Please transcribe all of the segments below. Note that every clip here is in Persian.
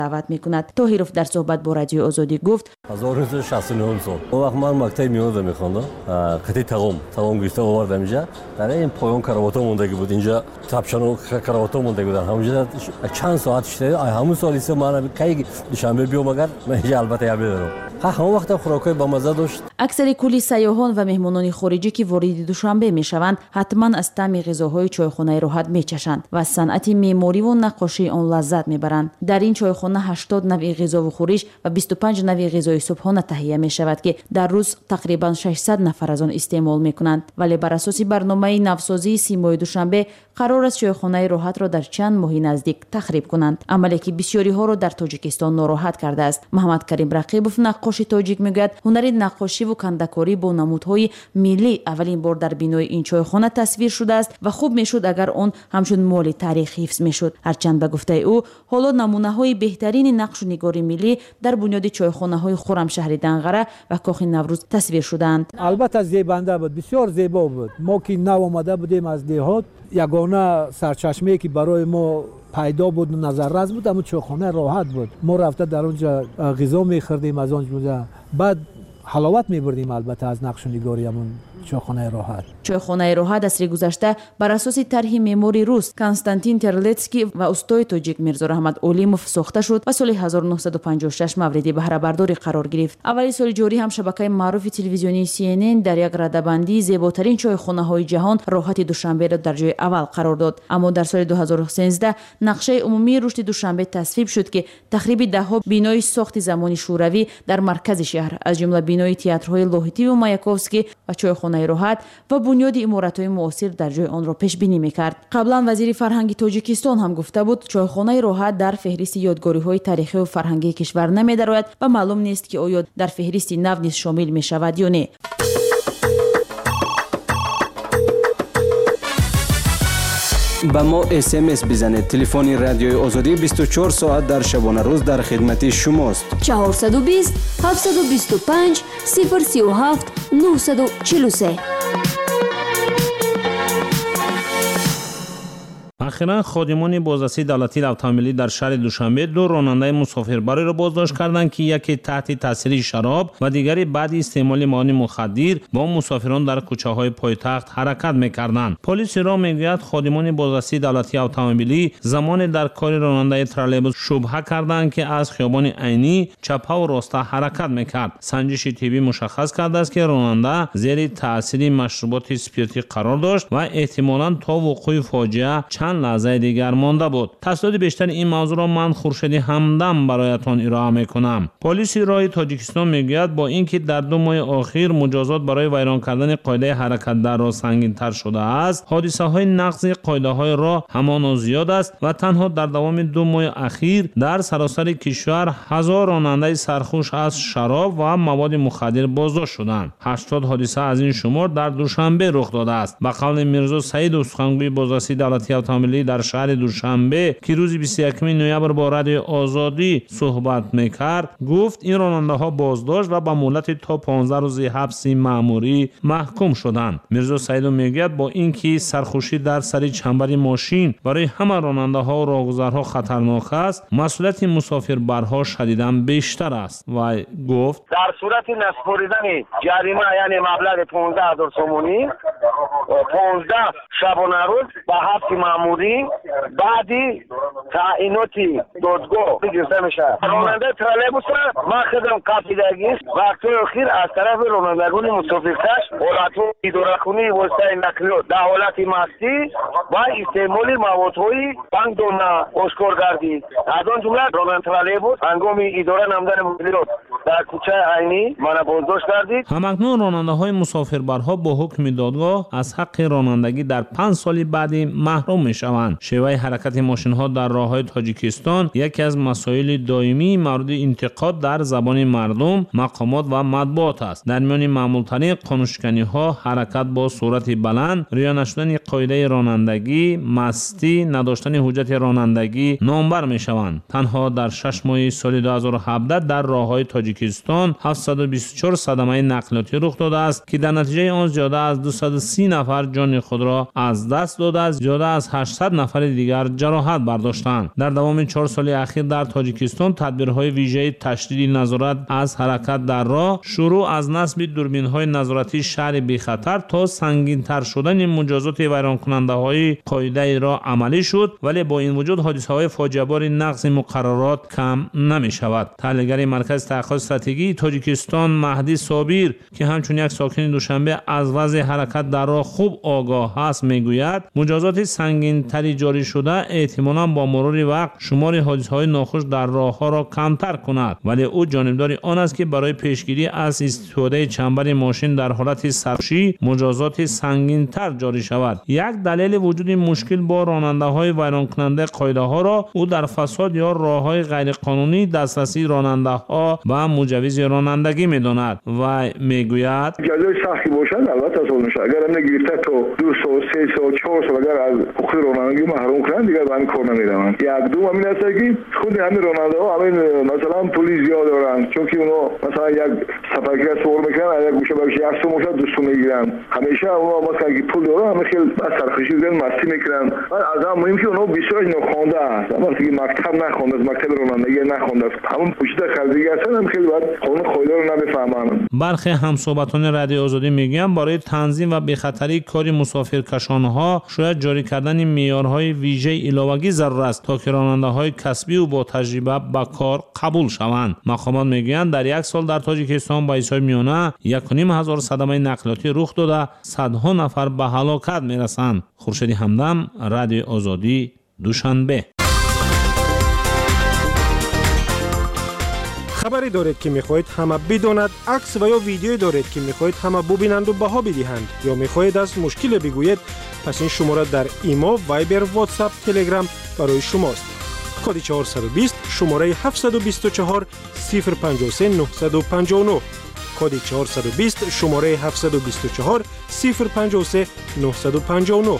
دعوت میکند. طاهرов در صحبت با رادیو آزادی گفت 1969 سال اون وقت من مکتب میومدم میخوندم قطعه تقوم گرفته آوردم اینجا در این پایان کراواتو موندگی بود اینجا تپشان و کراواتو موندگی بودن همونجا چند ساعت شده همون سالی سه من کی دوشنبه بیام اگر من اینجا البته یاد دارم همون وقت خوراکای با مزه داشت. اکثر کلی سیاحان و مهمانان خارجی که وارد دوشنبه میشوند حتما از طعم غذاهای چایخانه راحت میچشند و از صنعت معماری و نقاشی آن لذت میبرند. در این چایخانه 80 نوع غذا و خورش و 25 نوع غذای صبحانه تهیه میشود که در روز تقریبا 600 نفر از آن استعمال میکنند. ولی بر اساس برنامه نوسازی سیمای دوشنبه قرار است چایخانه راحت را در چند ماه نزدیک تخریب کنند، عملی که بسیاری ها را در تاجیکستان ناراحت کرده است. محمد کریم رقیبوف نقاش تاجیک میگوید هنر نقاشی و کنده‌کاری با نمودهای ملی اولین بار در بینای این چایخانه تصویر شده است و خوب میشد اگر آن همچون مال تاریخ حفظ میشد. هرچند به گفته او حالا نمونه‌های بهترین نقش و نگار ملی در بنیاد چایخانه‌های خرمشهر دنقره و کاخ نوروز تصویر شدند. البته زیبنده بود، بسیار زیبا بود. ما که نو آمده بودیم از دهات یگانه سرچشمه‌ای که برای ما پیدا بود و نظررس بود اما چایخانه راحت بود. ما رفته در اونجا غذا می‌خوردیم از اونجا بعد حلاوت می‌بردیم البته از نقش و نگاریمون چایخانه راحت. چایخانه راحت از گذشته بر اساس طرح معماری روس کنستانتین ترلتسکی و استاد تاجیک میرزا رحمت اولیموف ساخته شد و سال 1956 مورد بهره برداری قرار گرفت. اولی سال جاری هم شبکه معروف تلویزیونی CNN در یک رده‌بندی زیباترین چایخانه‌های جهان راحت دوشنبه را در جای اول قرار داد. اما در سال 2013 نقشه عمومی رشد دوشنبه تصویب شد که تخریب ده‌ها بینای ساخت زمانی شوروی در مرکز شهر از جمله بینای تئاترهای لاهیتی و مایاکوفسکی و چایخانه راحت و بنیاد عمارت‌های معاصر در جای آن را پیش بینی می‌کرد. قبلا وزیر فرهنگ تاجیکستان هم گفته بود چایخانه راحت در فهرست یادگاری‌های تاریخی و فرهنگی کشور نمی‌دارد و معلوم نیست که آیا در فهرست نو نیز شامل می‌شود یا نه. با ما SMS بزنید. تلفن رادیوی آزادی 24 ساعت در شبانه روز در خدمت شماست. 420 725 037 943. اخیراً خادمان بازرسی دولتی اتومبیلی در شهر دوشنبه دو راننده مسافربری را بازداشت کردند که یکی تحت تاثیر شراب و دیگری بعد استعمال مواد مخدر با مسافران در کوچه‌های پایتخت حرکت می‌کردند. پلیس را میگوید خادمان بازرسی دولتی اتومبیلی زمان در کار راننده ترالبوس شبهه کردند که از خیابان عینی چپ و راست حرکت می‌کرد. سنجش طبی مشخص کرده است که راننده زیر تاثیر مشروبات اسپریتی قرار داشت و احتمالاً تا وقوع فاجعه چند لحظه دیگر مانده بود. تفصیلات بیشتر این موضوع را من خورشید همدم برایتان ارائه میکنم. پلیس راه تاجیکستان میگوید با اینکه در 2 ماه اخیر مجازات برای ویران کردن قاعده حرکت در راه سنگین تر شده است، حادثه های نقض قاعده های راه همان زیاد است و تنها در دوام 2 ماه اخیر در سراسر کشور 1000 راننده سرخوش از شراب و مواد مخدر بازداشت شدند. 80 حادثه از این شمار در دوشنبه رخ داده است. به قول میرزا سعید سخنگوی بازرسی دولتی اتومبیلی در شهر دوشنبه که روز 21 نوامبر با رادیو آزادی صحبت میکرد گفت این راننده ها بازداشت و با مهلت تا 15 روز حبس مأموری محکوم شدند. میرزا سعید میگوید با اینکه سرخوشی در سر چنبر ماشین برای همه راننده ها و راهگذرها خطرناک است، مسئولیت مسافربرها شدیداً بیشتر است و گفت در صورت نسپاریدن جریمه یعنی مبلغ 15000 تومانی 15 شبانه روز با حبس مأموری بعدی تعییناتی دادگاه گرفته میشه. راننده ترالبوس ما خودم قاپیدگی است وقتی اخیر از طرف رانندگان مسافرکش حالت‌های اداره‌کنی واسطه نقلیات در حالت مستی و استعمال موادهای بانک دونه آشکار گردید. از آن جمله راننده ترالبوس هنگام اداره نمودن مدیرات در کوچه عینی من بازداشت کردید. همکنون راننده‌های مسافربرها با حکم دادگاه از حق رانندگی در 5 سال بعدی محروم میشوند. شیوه حرکت ماشین‌ها در راه‌های تاجیکستان یکی از مسائل دائمی مورد انتقاد در زبان مردم، مقامات و مطبوعات است. در میان معمول‌ترین قانون‌شکنی‌ها حرکت با سرعت بلند، رعایت نشدن قاعده رانندگی، مستی، نداشتن حجت رانندگی نامبر میشوند. تنها در 6 ماه سال 2017 در راه‌های تاجیکستان توجیکستان 724 صدمه نقلیاتی رخ داده است که در نتیجه آن زیاده از 230 نفر جان خود را از دست داده، زیاده از 800 نفر دیگر جراحت برداشتند. در دوام 4 سال اخیر در تاجیکستان تدبیرهای ویژه تشدید نظارت از حرکت در راه، شروع از نصب دوربین‌های نظارتی شهر بی خطر تا سنگین‌تر شدن مجازات ویران کننده های قاعده را عملی شد، ولی با این وجود حادثه های فاجعه بار نقض مقررات کم نمی شود. تحلیلگر مرکز تحقیقات استراتژی تاجیکستان مهدی صابر که همچون یک ساکن دوشنبه از وضع حرکت در راه خوب آگاه است میگوید مجازات سنگین تری جاری شده احتمالاً با مرور وقت شمار حادثه های ناخوش در راه ها را کمتر کند، ولی او جانبدار آن است که برای پیشگیری از استفاده چنبر ماشین در حالت سرخوشی مجازات سنگین تر جاری شود. یک دلیل وجود مشکل با راننده های ویران کننده قاعده ها را او در فساد یا راه های غیر قانونی دسترسی راننده ها و مجوز رانندگی میداند و میگوید جزای سختی باشد البته سال میشه. اگر هم نگیرته تا 2 سال 3 سال 4 سال اگر از حقوق رانندگی محروم کنند دیگر به این کار نمیروند. یک دو همین است که خود همین راننده ها همین مثلا پلیس زیاد دارند، چون که اونا مثلا یک سفرگیر سوار میکنن یک گوشه به گوشه 100 موشه دوستون میگیرن، همیشه اونا مثلا که پول دارن همه خیلی بس سرخوشی زن مستی میکنن. از هم مهم که اونا بسیار نخوانده است، اما که مکتب نخوانده است، مکتب رانندگی نخوانده است، همون پشت خرجی هستن، هم خیلی بعد قانون قاعده رو نمیفهمن. برخی همصحبتان رادیو آزادی میگن برای تنظیم و بی‌خطری کار مسافرکشانها شاید جاری کردن معیارهای ویژه علاوه‌ای ضرور است تا که راننده‌های کسبی و با تجربه به کار قبول شوند. مقامات میگویند در یک سال در تاجیکستان با حساب میانه 1,500 صدمه نقلیاتی رخ داده، صدها نفر به هلاکت میرسند. خورشیدی همدم، رادیو آزادی، دوشنبه. خبری دارید که میخواهید همه بداند، عکس و یا ویدیویی دارید که میخواهید همه ببینند و بها بدهند، یا میخواهید از مشکل بگویید، پس این شماره در ایما، وایبر، واتساپ، تلگرام برای شماست. کد 420 شماره 724 053 959. کد 420 شماره 724 053 959.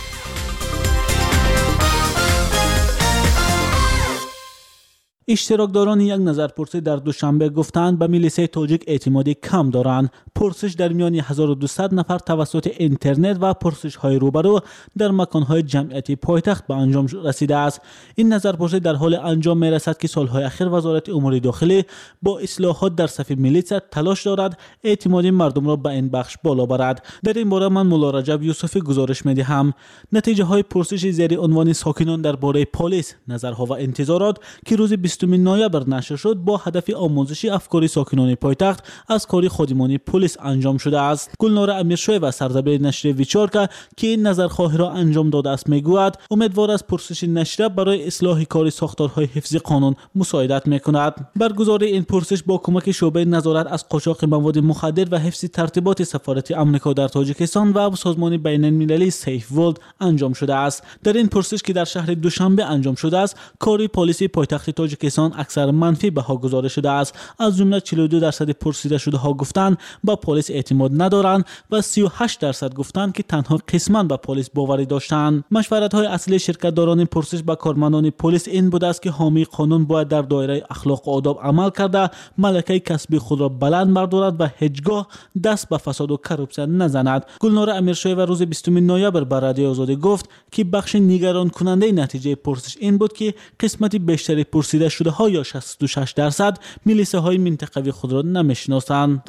اشتراکداران یک نظرپرسی در دوشنبه گفتند به میلیسه تاجیک اعتمادی کم دارند. پرسش در میان 1200 نفر توسط اینترنت و پرسش های روبرو در مکانهای جمعیتی پایتخت به انجام رسیده است. این نظرپرسی در حال انجام می رسد که سالهای اخیر وزارت امور داخلی با اصلاحات در صف میلیسه تلاش دارد اعتمادی مردم را به این بخش بالا برد. در این باره من مولا رجب یوسفی گزارش می دهم. نتیجه های پرسش زیر عنوان ساکنان درباره پلیس، نظرها و انتظارات که روز 20 نوامبر نشر شد با هدف آموزش افکار ساکنان پایتخت از کار خودمانی پلیس انجام شده است. گلنار امیرشاه و سردبیر نشریه ویچارکا که این نظرخواهی را انجام داده است میگوید امیدوار است پرسش نشریه برای اصلاح کار ساختارهای حفظ قانون مساعدت میکند. برگزاری این پرسش با کمک شعبه نظارت از قاچاق مواد مخدر و حفظ ترتیبات سفارت آمریکا در تاجیکستان و سازمان بین المللی سیف ورلد انجام شده است. در این پرسش که در شهر دوشنبه انجام شده است، کار پلیس پایتخت تاجیکستان اکثر منفی بها گزارش شده است. از جمله 42% پرسیده شده ها گفتند به پلیس اعتماد ندارند و 38% گفتند که تنها قسما به پلیس باوری داشتند. مشورت های اصلی شرکتداران پرسش به کارمندان پلیس این بوده است که حامی قانون باید در دایره اخلاق و آداب عمل کرده، ملکه کسبی خود را بلند بردارد و هیچگاه دست به فساد و کراپسیون نزند. گلنار امیرشاه و روز 20 نوامبر به رادیو آزادی گفت که بخش نگران کننده نتیجه پرسش این بود که قسمت بیشتری پرسیده شده ها یا 66% میلیسه های منطقوی خود را نمیشناسند.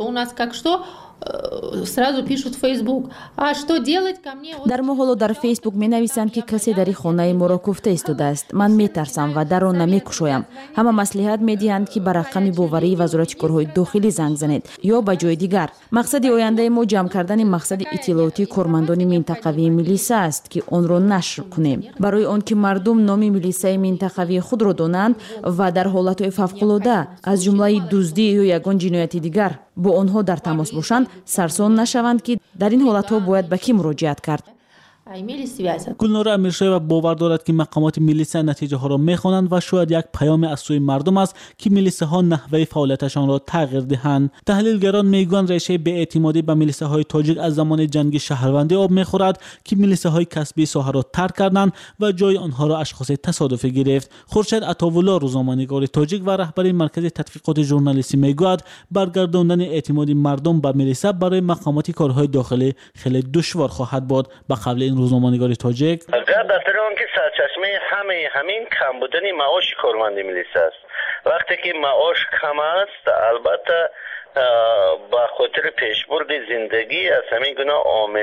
сразу пишут в Facebook, а что делать ко мне? در ما حالا در فیسبوک می نویسند که کسی در خانه ما را کوفته ایستاده است. من می ترسم و در آن نمی کشایم. همه مصلحت می دهند که به رقم باوری وزارت کارهای داخلی زنگ زنید یا به جای دیگر. مقصد آینده ما جمع کردن مقصد اطلاعاتی کارمندان منطقوی میلیسه است که آن را نشر کنیم. برای آن که مردم نام میلیسه منطقوی خود را دانند و در حالت فوق‌العاده از جمله دزدی یا یگان جنایت دیگر با آنها در تماس باشند، سرسان نشوند که در این حالتها باید به کی مراجعت کرد. имели связь. گلنار امیرشاهی باور دارد که مقامات میلیسه نتیجه ها را میخوانند و شاید یک پیام از سوی مردم است که میلیسه ها نحوه فعالیتشان را تغییر دهند. تحلیلگران میگویند ریشه بی‌اعتمادی به میلیسه های تاجیک از زمان جنگ شهروندی آب میخورد که میلیسه های کسبی ساحه را ترک کردند و جای آنها را اشخاص تصادفی گرفت. خورشید عطاالله روزنامه‌نگار تاجیک و رهبر مرکز تحقیقات ژورنالیستی میگوید برگرداندن اعتماد مردم به میلیسه برای مقامات کارهای داخلی خیلی دشوار خواهد بود. به قول این روزنامه‌نگار تاجیک در آن که سرچشمه همین کم بودن معاش کارمند میلیسه است. وقتی که معاش کم است البته با خاطر پیشبرد زندگی از همین گونه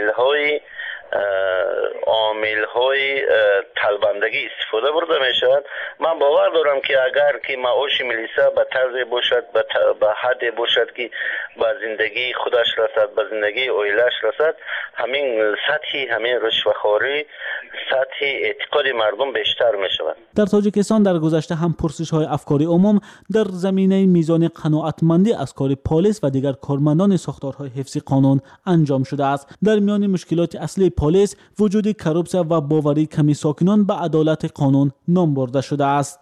عامل‌های طلبندگی استفاده برده می شود. من باور دارم که اگر که معاش میلیسه به طرز باشد به حد باشد که به زندگی خودش رسد، به زندگی اویلش رسد، همین رشوه‌خواری، سطح اعتقاد مردم بیشتر می شود. در تاجیکستان در گذشته هم پرسش‌های افکاری عموم در زمینه میزان قناعتمندی از کار پلیس و دیگر کارمندان ساختارهای حفظی قانون انجام شده است. در میان مشکلات اصلی پلیس وجود کروپسه و باوری کمی ساکنان به عدالت قانون نام برده شده است.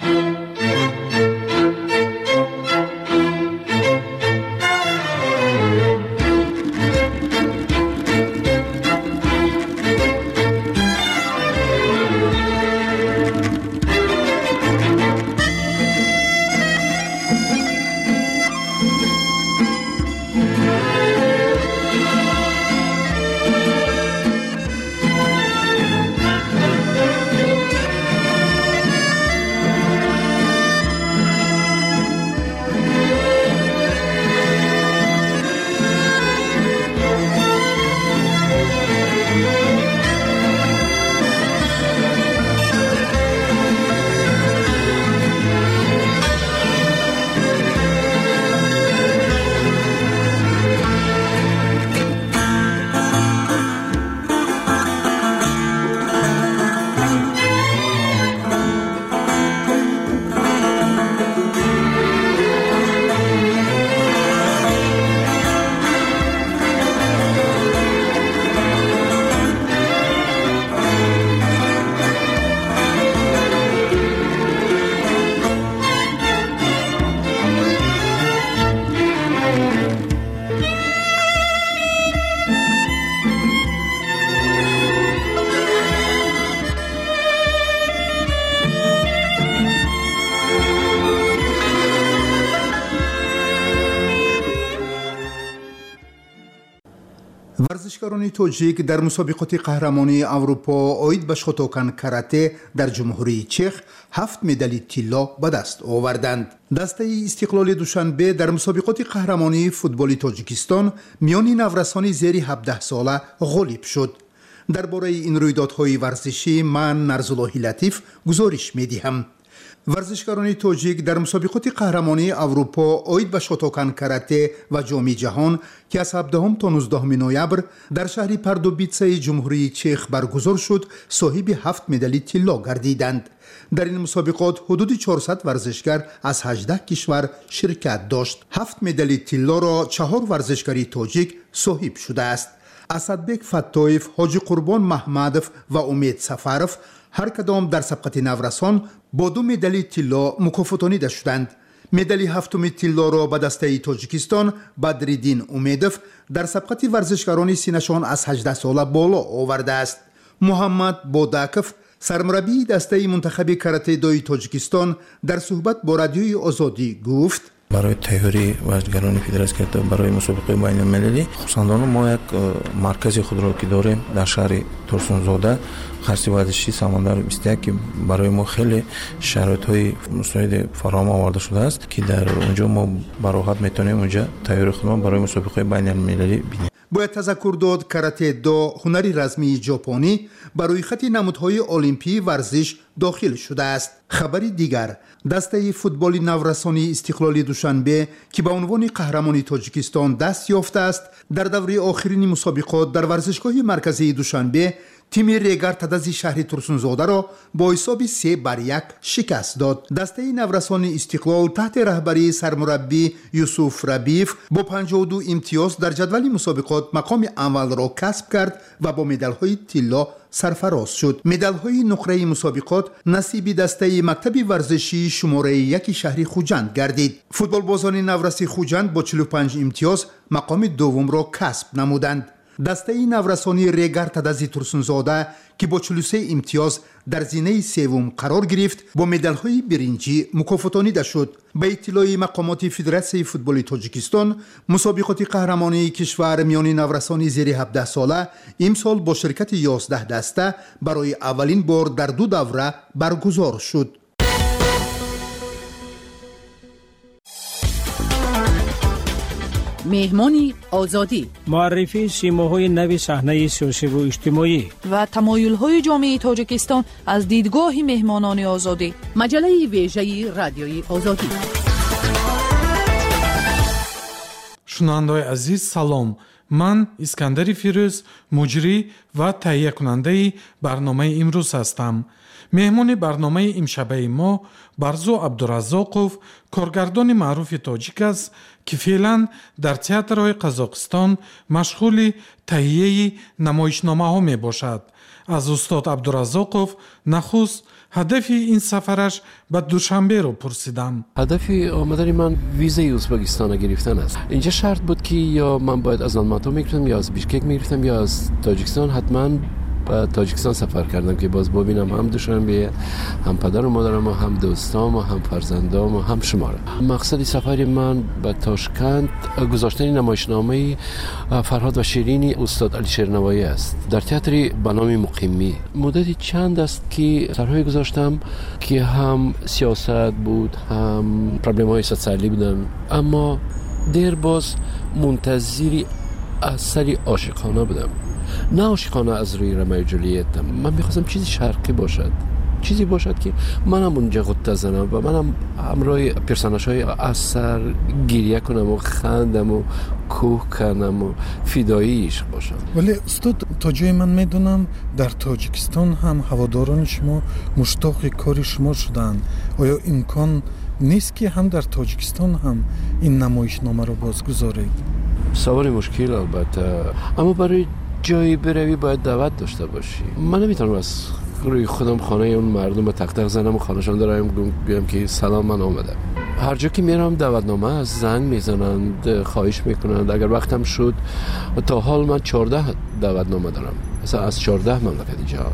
ورزشکاران تاجیک در مسابقات قهرمانی اروپا اوید به شوتوکن کاراته در جمهوری چخ 7 مدال طلا به دست آوردند. دسته استقلال دوشنبه در مسابقات قهرمانی فوتبال تاجیکستان میان نورسان زیر 17 ساله غالب شد. درباره این رویدادهای ورزشی من نرزالله لطیف گزارش می‌دهم. ورزشکاران تاجیک در مسابقات قهرمانی اروپا اوید به شوتوکن کاراته و جام جهان که از 17 تا 19 نوامبر در شهر پاردوبیتسه جمهوری چخ برگزار شد صاحب 7 مدال طلا گردیدند. در این مسابقات حدود 400 ورزشکار از 18 کشور شرکت داشت. 7 مدال طلا را 4 ورزشکاری تاجیک صاحب شده است. اسدبک فتایف، حاجی قربان محمدов و امید سفرов هر کدام در سبقت نورسان با 2 مدال طلا مکافاتانیده شدند. مدال 7 طلا را به دسته تاجیکستان بدرالدین امیدov در سبقت ورزشکاران سینشان از 18 ساله بالا آورده است. محمد بوداکov سرمربی دسته منتخب کاراته دوی تاجیکستان در صحبت با رادیوی آزادی گفت: برای تهیاری ورزشکاران فدراسیون کرده برای مسابقه بین المللی خصوصا ما یک مرکز خود را که داریم در شهر ترسونزاده خرسی ورزشی سمندر 21 که برای ما خیلی شرایط‌های مساعد فراهم آورده شده است که در اونجا ما براحت میتونیم اونجا تهیاری خودمان برای مسابقه بین المللی بینیم. باید تذکر داد کاراته دو هنری رسمی ژاپنی برای خط نمودهای المپی ورزش داخل شده است. خبری دیگر، دسته فوتبال نورسانی استقلال دوشنبه که به عنوان قهرمانی تاجیکستان دست یافته است در دوره آخرین مسابقات در ورزشگاه مرکزی دوشنبه تیم ریگر تدز شهر ترسونزاده را با حساب 3-1 شکست داد. دسته نورسان استقلال تحت رهبری سرمربی یوسف ربیف با 52 امتیاز در جدول مسابقات مقام اول را کسب کرد و با مدال‌های طلا سرفراز شد. مدال‌های نقره مسابقات نصیب دسته مکتب ورزشی شماره 1 شهر خوجند گردید. فوتبالبازان نورسی خوجند با 45 امتیاز مقام دوم را کسب نمودند. دسته نورسانی ریگر تدز ترسونزاده که با 43 امتیاز در زینه سوم قرار گرفت با مدال‌های برنجی مکافاتانیده شد. به اطلاع مقامات فدراسیون فوتبال تاجیکستان، مسابقات قهرمانی کشور میان نورسان زیر 17 ساله امسال با شرکت 11 دسته برای اولین بار در 2 دوره برگزار شد. مهمانی آزادی، معرفی سیماهای نو صحنه سیاسی و اجتماعی و تمایل‌های جامعه تاجیکستان از دیدگاه مهمانان آزادی. مجله ویژه رادیوی آزادی. شنوندگان عزیز سلام. من اسکندر فیروز، مجری و تهیه کننده برنامه امروز هستم. مهمان برنامه امشبه ما برزو عبدالرزاقов، کارگردان معروف تاجیک است که فعلا در تئاترهای قزاقستان مشغول تهیه نمایشنامه ها می باشد. از استاد عبدالرزاقов نخست هدف این سفرش به دوشنبه رو پرسیدم. هدف آمدن من ویزای ازبکستان گرفتن است. اینجا شرط بود که یا من باید از آلماتا میگرفتم یا از بیشکک میگرفتم یا از تاجیکستان. حتما به تاجیکستان سفر کردم که باز ببینم هم دوشنبه، هم پدر و مادرم و هم دوستام و هم فرزندام و هم شما را. مقصد سفر من به تاشکند گذاشتن نمایشنامه فرهاد و شیرینی استاد علی شیرنوایی است در تئاتر به نام مقیمی. مدتی چند است که سرهای گذاشتم که هم سیاست بود هم پرابلم های سوسیالی بودن، اما دیر باز منتظری اثری عاشقانه بودم. نه عاشقانه از روی رمای جولیت. من میخواستم چیزی شرقی باشد، چیزی باشد که منم اونجا غوطه زنم و منم همراه پرسوناژهای اثر گریه کنم و خندم و کوه کنم و فدایی عشق باشم. ولی استاد تا جای من میدونم در تاجیکستان هم هواداران شما مشتاق کار شما شدن. آیا امکان نیست که هم در تاجیکستان هم این نمایشنامه رو بازگذارید؟ سوال مشکل البته، اما برای جایی بروی باید دعوت داشته باشی. من نمیتونم از روی خودم خانه اون مردم به تق تق زنم و خانهشان دارم بگم که سلام من آمدم. هر جا که میرم دعوتنامه از زنگ میزنند، خواهش میکنند. اگر وقتم شد تا حال من 14 دعوتنامه دارم، مثلا از 14 مملکت جهان.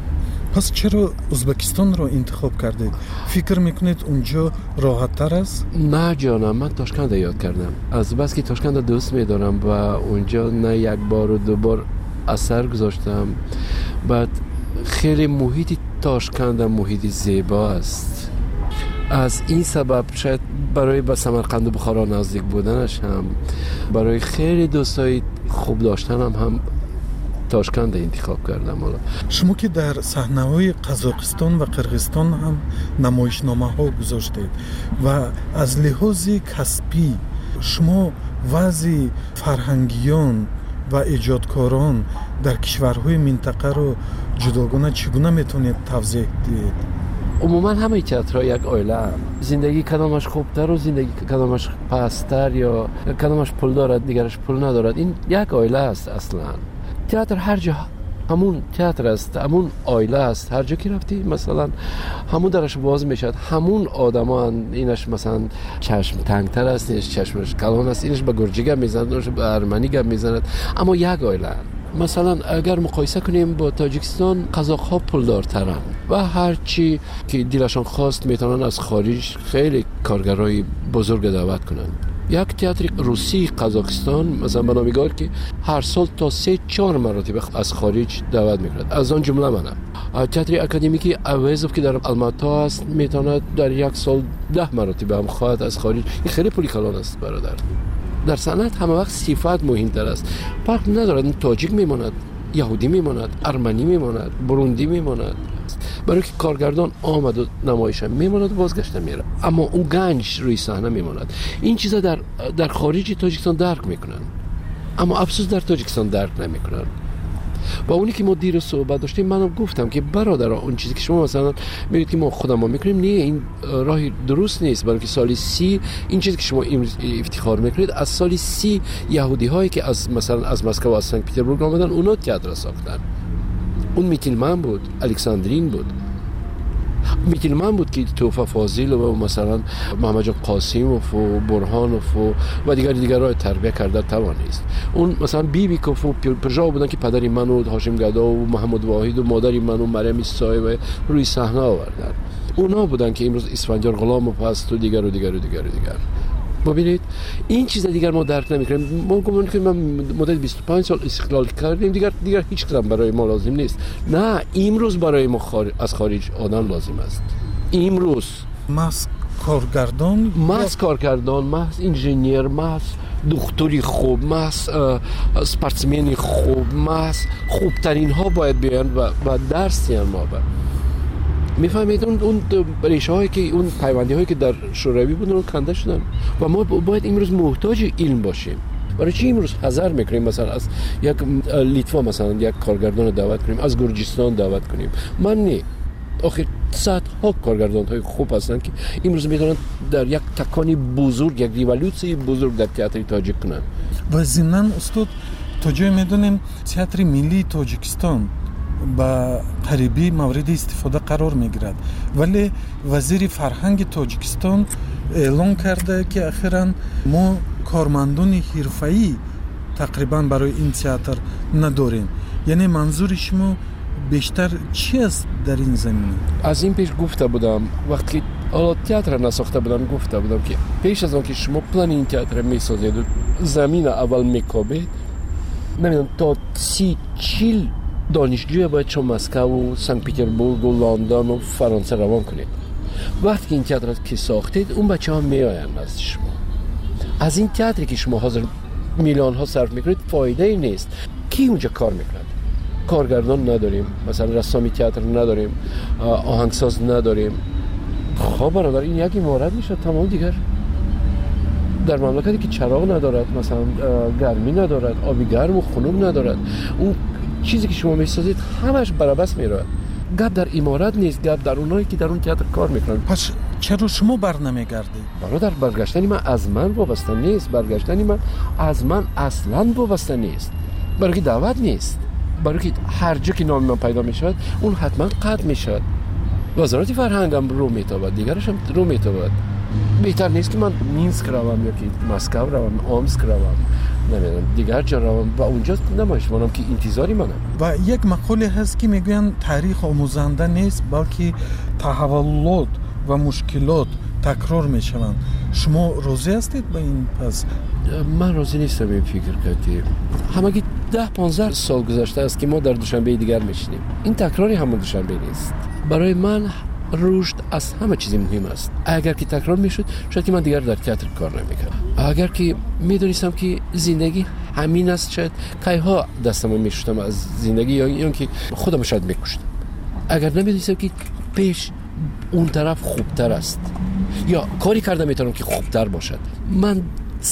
پس چرا ازبکستان رو انتخاب کردید؟ فکر میکنید اونجا راحت تر است؟ نه جانم، من تاشکند یاد کردم. از بس که تاشکند دوست میدارم و اونجا نه یک بار و 2 بار اثر گذاشتم. بعد خیلی محیط تاشکند محیط زیبا است. از این سبب شاید برای به سمرقند و بخارا نزدیک بودنش هم، برای خیلی دوستای خوب داشتنم هم تاشکند انتخاب کردم. حالا شما که در صحنه‌های قزاقستان و قرغیزستان هم نمایشنامه‌ها گذاشتید و از لحاظ کسبی شما وضع فرهنگیان و ایجادکاران در کشورهای منطقه رو جداگانه چگونه میتونید توضیح دهید؟ عموما همه تئاترها یک عائله هم. زندگی کدامش خوبتر و زندگی کدامش پستر یا کدامش پول دارد دیگرش پول ندارد، این یک عائله است. اصلا تئاتر هر جا همون تئاتر است، همون عائله است. هر جا که رفتی مثلا همون درش باز میشد، همون آدمان. اینش مثلا چشم تنگتر است، اینش چشمش کلان است، اینش به گرجی گپ میزند، اینش به ارمنی گپ میزند، اما یک عائله. مثلا اگر مقایسه کنیم با تاجیکستان، قزاق‌ها پولدارترن و هر چی که دلشان خواست میتونن از خارج خیلی کارگرای بزرگ دعوت کنن. یک تئاتر روسی قزاقستان مثلا به نامگار که هر سال تا 3-4 مرتبه از خارج دعوت میکند، از آن جمله منم. تئاتر اکادمیکی اویزوف که در آلماتا است میتواند در یک سال 10 مرتبه هم خواهد از خارج. این خیلی پولی کلان است برادر. در صنعت همه وقت صفات مهمتر است. فرق ندارد تاجیک میماند، یهودی میماند، ارمنی میماند، بروندی میماند. برای که کارگردان آمد و نمایش میماند و بازگشته میره، اما اون گنج روی صحنه میماند. این چیزا در خارج تاجیکستان درک میکنن، اما افسوس در تاجیکستان درک نمیکنن. و اونی که ما دیر صحبت داشتیم منم گفتم که برادر اون چیزی که شما مثلا میگید که ما خودمون میکنیم نه، این راه درست نیست، بلکه سال 30 این چیزی که شما افتخار میکنید از سال 30 یهودی هایی که از مثلا از مسکو و از سن پترزبورگ آمدن اونا تئاتر ساختن. اون میتیلمن بود، الکساندرین بود، میتیلمن بود که توفا فاضل و مثلا محمد جان قاسیموف و برهانوف و دیگرای تربیت کرده توانست. اون مثلا بیبیکوف و پرژا بودن که پدری من و هاشم گدا و محمد واحد و مادری من و مریم ایسایی و روی صحنه آوردن. اونا بودن که امروز اسفندیار غلاموف هست و دیگر. ببینید این چیز دیگر ما درک نمی‌کنیم. ما گمان که من مدت 25 سال استقلال کردیم، دیگر هیچ کدام برای ما لازم نیست. نه، امروز برای ما از خارج آدم لازم است. امروز محض کارگردان، محض انجینیر، محض دکتری خوب، محض اسپورتسمنی خوب، محض خوبترین ها باید بیان و درس دیان ما با. میفهمید اون ریشه هایی که اون پیوندی هایی که در شوروی بودن اون کنده شدن و ما باید امروز محتاج علم باشیم. برای چی امروز حذر میکنیم مثلا از یک لیتوا مثلا یک کارگردان رو دعوت کنیم، از گرجستان دعوت کنیم؟ من نه، آخه صدها کارگردان های خوب هستن که امروز میتونن در یک تکانی بزرگ، یک ریولوسی بزرگ در تئاتر تاجیک کنن. و ضمن استاد تا جای میدونیم تئاتر ملی تاجیکستان با قریبی مورد استفاده قرار میگیرد، ولی وزیر فرهنگ تاجیکستان اعلان کرده که اخیراً ما کارمندان حرفه‌ای تقریبا برای این تئاتر نداریم. یعنی منظور شما بیشتر چی است در این زمینه؟ از این پیش گفته بودم وقتی تئاتر نساخته بودم گفته بودم که پیش از آن که شما پلان این تئاتر میسازید و زمین اول میکابید، نمیدونم تا 30-40 دانشجوی باید شما مسکو و سن پترزبورگ و لندن و فرانسه روان کنید. وقتی که این تئاتر که ساختید اون بچه ها میآیند نزد شما. از این تئاتری که شما حاضر میلیون ها صرف میکنید فایده ای نیست. کی اونجا کار میکند؟ کارگردان نداریم، مثلا رسامی تئاتر نداریم، آهنگساز نداریم. خب برادر این یکی مورد میشه تمام. دیگر در مملکتی که چراغ ندارد، مثلا گرمی ندارد، آبی گرم و خنک ندارد، اون چیزی که شما میسازید همش برابس میره. گپ در امارات نیست، گپ در اونایی که در اون تئاتر کار میکنن. پس چرا شما برنمیگردید؟ برادر برگشتن من از من وابسته نیست، برگشتن من از من اصلا وابسته نیست، برای که دعوت نیست، برای که هر جا که نام من پیدا میشد اون حتما قطع میشد. وزارت فرهنگم رو میتابد، دیگرش هم رو میتابد. بهتر نیست که من مینسک روم یا که مسکو روم، آمسک روم، نمیدونم دیگر جا روم و اونجا نمایش کنم که انتظاری منم. و یک مقوله هست که میگوین تاریخ آموزنده نیست بلکه تحولات و مشکلات تکرار میشوند. شما راضی هستید با این؟ پس من راضی نیستم این فکر کردیم. همگی 10-15 سال گذشته است که ما در دوشنبه دیگر میشینیم. این تکراری همون دوشنبه نیست. برای من رشد از همه چیزی مهم است. اگر که تکرار میشد شاید که من دیگر در تئاتر کار نمیکردم. اگر که میدونستم که زندگی همین است شاید کایها دستم میشستم از زندگی یا که خودم شاید میکشتم. اگر نمیدونستم که پیش اون طرف خوبتر است یا کاری کردم میتونم که خوبتر باشد. من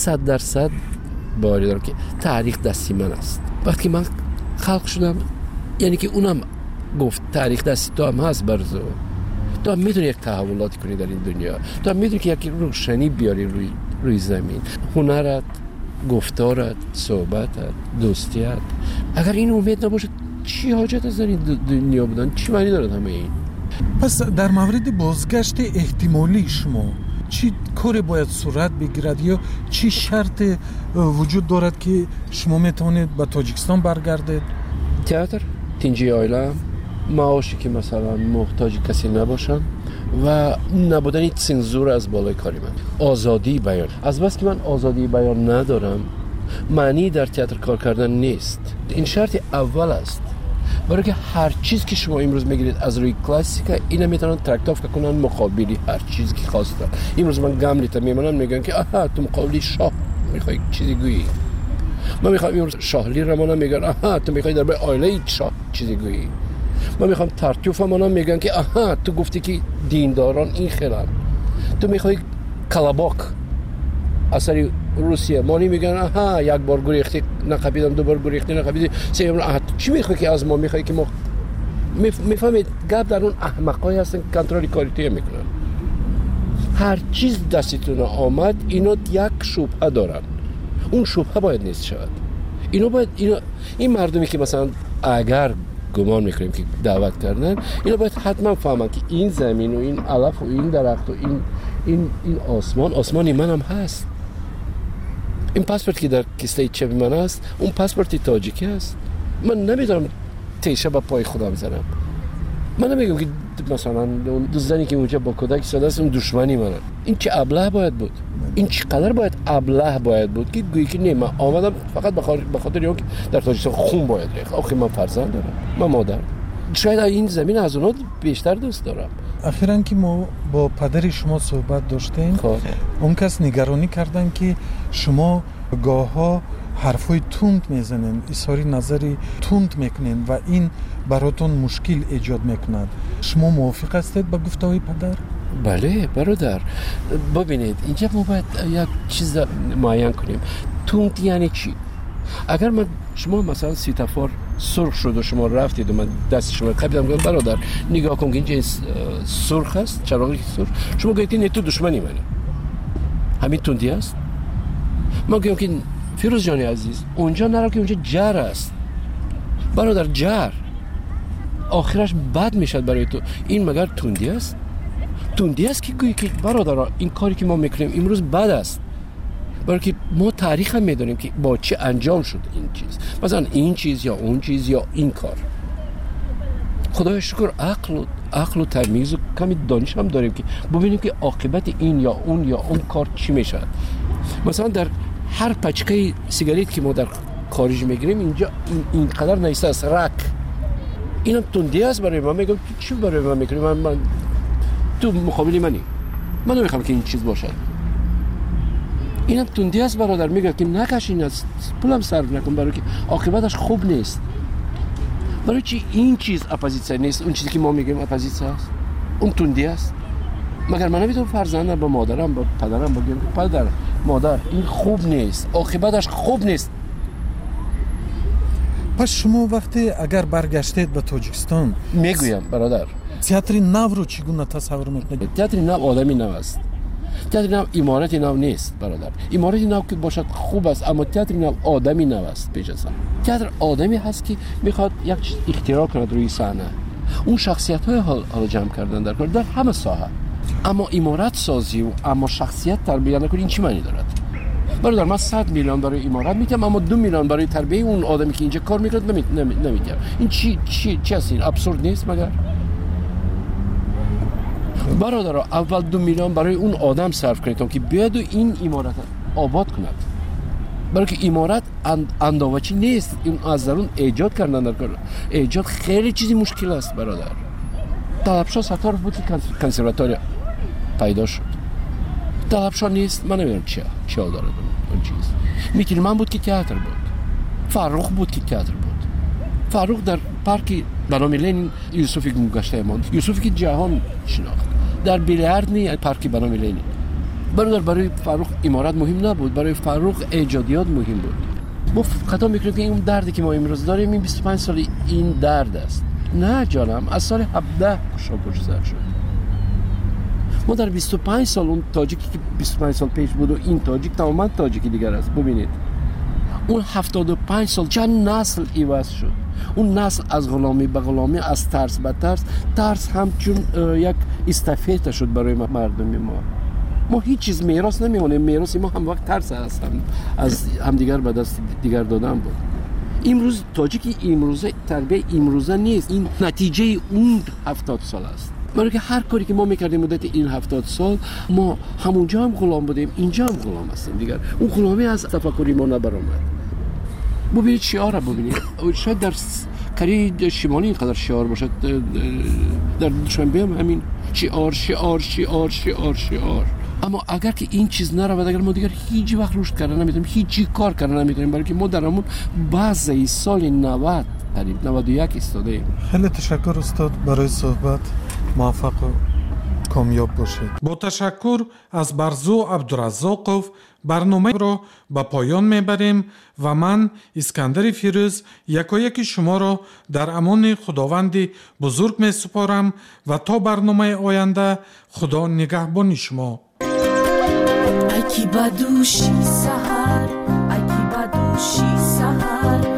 100% باوری دارم که تاریخ دستی من است. وقتی من خلق شدم یعنی که اونم گفت تاریخ دستی تو هم هست برزو. تو هم میتونی یک تحولاتی کنی در این دنیا، تو هم میتونی که یک روشنی بیاری روی زمین. هنرت، گفتارت، صحبتت، دوستیت. اگر این امید نباشه چی حاجت از در این دنیا بودن؟ چی معنی دارد همه این؟ پس در مورد بازگشت احتمالی شما چی کاری باید صورت بگیرد یا چی شرط وجود دارد که شما میتونید به تاجیکستان برگردید؟ تئاتر، تینجی عائله، معاشی که مثلا محتاج کسی نباشن و نبودن سنزور از بالای کاری من. آزادی بیان. از بس که من آزادی بیان ندارم معنی در تئاتر کار کردن نیست. این شرط اول است. برای که هر چیز که شما امروز میگیرید از روی کلاسیکا اینا میتونن ترکتاف کنن مقابلی هر چیزی که خواستن. امروز من گملیت میمونم میگن که آها تو مقابلی شاه میخوای چیزی گویی. من میخوام امروز شاهلی رمانم میگن آها تو میخوای درباره عائله شاه چیزی گویی. من میخوام ترتیوف منم میگن که آها تو گفتی که دینداران این خیرن. تو میخوای کلاباک اثر روسیه مانی میگن آها یک بار گریختی نقبیدم، دو بار گریختی نقبیدی، سوم چی میخوای که از ما میخوای که ما میفهمید گپ در اون احمقای هستن کنترل کالیتی میکنن. هر چیز دستتون آمد اینا یک شبهه دارن، اون شبهه باید نیست شود. این مردمی که مثلا اگر گمان میکنیم که دعوت کردن، اینا باید حتما فهمن که این زمین و این علف و این درخت و این آسمان منم هست. این پاسپورت که در کیسه چپ من هست اون پاسپورت تاجیکی هست. من نمیدونم تیشه با پای خدا بزنم. من نمیگم که مثلا دو زنی که اونجا با کودک ساده است اون دشمنی منن. این چه ابله باید بود، این چقدر باید ابله باید بود که گویی که نه من آمدم فقط به خاطر اینکه در تاجیکستان خون باید ریخت. آخه من فرزند دارم، من مادر، شاید این زمین از اونها بیشتر دوست دارم. اخیراً که ما با پدر شما صحبت داشتیم، اون کس نگرانی کردن که شما گاه‌ها حرفای تند میزنین، اظهار نظری تند میکنین و این براتون مشکل ایجاد میکند. شما موافق هستید با گفته‌های پدر؟ بله برادر، ببینید اینجا ما باید یک چیز معین کنیم. تند یعنی چی؟ اگر شما مثلا سیتافور سرخ شد و شما رفتید و من دست شما قبیدم گفتم برادر نگاه کن که اینجا سرخ است، چراغی سرخ، شما گفتید نه تو دشمنی منی، همین تندی است. ما گفتم که فیروز جانی عزیز اونجا نرو که اونجا جر است برادر، جر آخرش بد میشد برای تو. این مگر تندی است؟ تندی است که گویی که برادر این کاری که ما میکنیم امروز بد است، برای که ما تاریخ هم میدونیم که با چه انجام شد این چیز، مثلا این چیز یا اون چیز یا این کار. خدای شکر عقل و تمیز و کمی دانش هم داریم که ببینیم که عاقبت این یا اون کار چی میشه. مثلا در هر پچکه سیگاریت که ما در خارج میگیریم اینجا اینقدر نیسته است رک، اینم تندی است برای من. میگم چی برای من میکنی؟ من تو مقابل منی، من نمیخوام که این چیز باشد. اینم تندی است برادر. میگه که نکشین از پولم صرف نکن برای که عاقبتش خوب نیست. برای چی این چیز اپوزیسیون نیست؟ اون چیزی که ما میگیم اپوزیسیون است اون تندی است. مگر من نمیتونم فرزندم با مادرم با پدرم بگم پدر مادر این خوب نیست، عاقبتش خوب نیست. پس شما وقتی اگر برگشتید به تاجیکستان میگویم برادر تئاتر نو رو چگونه تصور میکنید؟ تئاتر نو آدمی نو است. تئاتر نو امارت نو نیست برادر. امارت نو که باشد خوب است، اما تئاتر نو آدمی نو است. پیش از تئاتر آدمی هست که میخواد یک چیز اختراع کند روی صحنه. اون شخصیت های حال جمع کردن در همه ساحه. اما امارت سازی و اما شخصیت تربیت نکنی این چی معنی دارد؟ برادر من 100 میلیون برای امارت میگم اما 2 میلیون برای تربیت اون آدمی که اینجا کار میکنه نمیگم. این چی است؟ این ابسورد نیست مگر؟ برادر اول 2 میلیون برای اون آدم صرف کنید که بیاد و این امارت آباد کند. برای که امارت انداوچی نیست، این از درون ایجاد کردن در کار. ایجاد خیلی چیزی مشکل است برادر. طلبشاه ستار بود که کنسرواتوری پیدا شد. طلبشاه نیست، من نمیدونم چه داره اون چیز. میتیلمن بود که تئاتر بود. فرخ بود که تئاتر بود. فرخ در پارک بنام لنین یوسفی گشته ماند. یوسفی که جهان شناخت. در بیلیارد نی پارک بنام لنین. برای فرخ امارت مهم نبود، برای فرخ ایجادیات مهم بود. ما خطا میکنیم که این دردی که ما امروز داریم این 25 سال این درد است. نه جانم، از سال 17 گذشته شد. ما در 25 سال اون تاجیکی که 25 سال پیش بود و این تاجیک تماما تاجیکی دیگر است. ببینید اون 75 سال چند نسل عوض شد. اون نسل از غلامی به غلامی، از ترس به ترس همچون یک استافته شد برای مردم ما هیچ چیز میراث نمیمونه. میراث ما هم وقت ترس هست، از همدیگر به دست دیگر دادن بود. امروز تاجیکی امروزه تربیت امروزه نیست، این نتیجه اون 70 سال است. برای که هر کاری که ما میکردیم مدت این 70 سال ما همونجا هم غلام بودیم، اینجا هم غلام هستیم دیگر. اون غلامی از تفکری ما نبرآمد. ببینید شعار رو ببینید، شاید در کره شمالی اینقدر شعار باشد، در دوشنبه هم همین شعار. اما اگر که این چیز نرود، اگر ما دیگر هیچ وقت رشد کردن نمیتونیم، هیچی کار کردن نمیتونیم، برای که ما در همون بعضی سال 90 قریب 91 ایستاده ایم. خیلی تشکر استاد برای صحبت. موفق و کامیاب باشید. با تشکر از برزو عبدالرزاقов برنامه را به پایان میبریم و من اسکندر فیروز یکایک شما را در امان خداوند بزرگ می سپارم و تا برنامه آینده خدا نگهبان شما. اکی بدوشی سحر، اکی بدوشی سحر